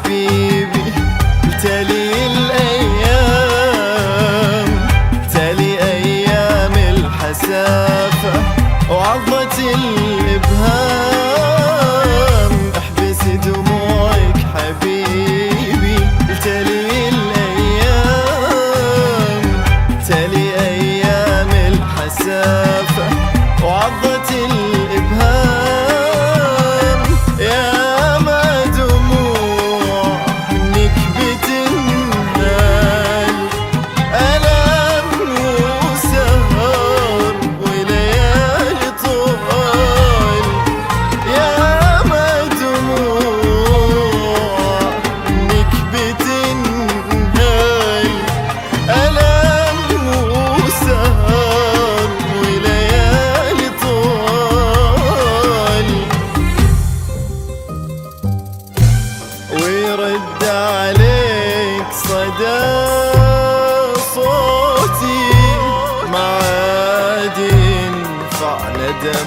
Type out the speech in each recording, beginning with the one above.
حبيبي تلي الأيام، تلي أيام الحسافة وعضة الإبهام. احبس دموعك حبيبي تلي الأيام، تلي أيام الحسافة وعضة الإبهام. يا ما دموع منك بتنهال، ألم وسهر وليالي طوال. يا ما دموع منك بتنهال، ألم وسهر وليالي طوال. ويرد عليك صدى صوتي ما عاد ينفع ندم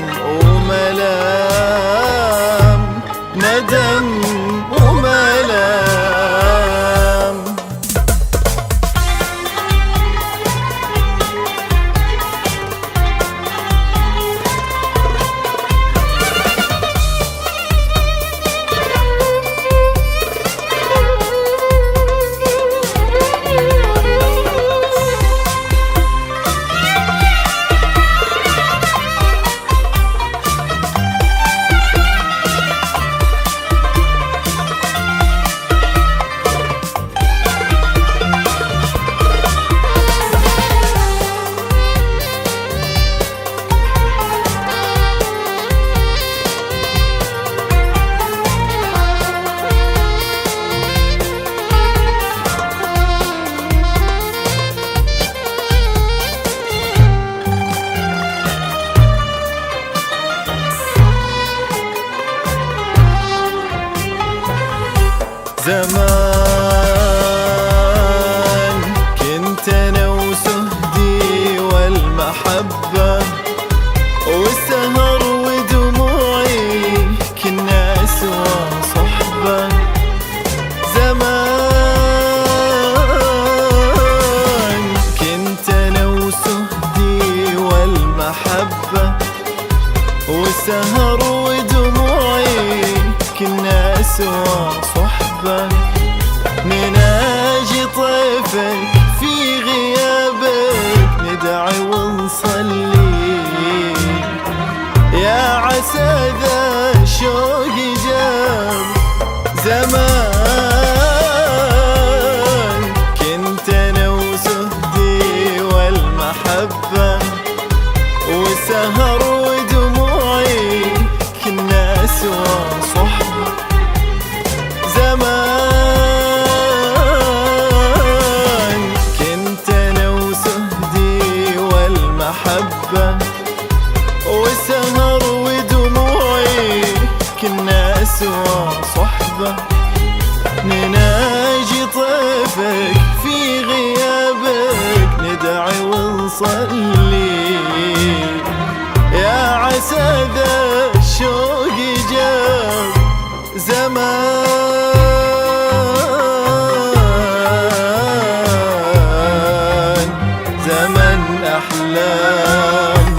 وملام، ندم وملام. زمان كنت أنا وسهدي والمحبة والسهر ودموعي كنا سوا صحبة. زمان كنت أنا وسهدي والمحبة والسهر ودموعي كنا سوا صحبة. نناجي طيفك في غيابك ندعي ونصلي، يا عسى ذا الشوق جاب. زمان كنت أنا وسهدي والمحبة والسهر ودموعي كنا سوا صحبة. زمان كنت أنا وسهدي والمحبة والسهر ودموعي كنا سوا صحبة. نناجي طيفك في غيابك ندعي ونصلي، يا عسى ذا الشوق جاب. زمان زمن أحلام.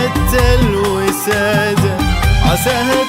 حتى الوسادة عساها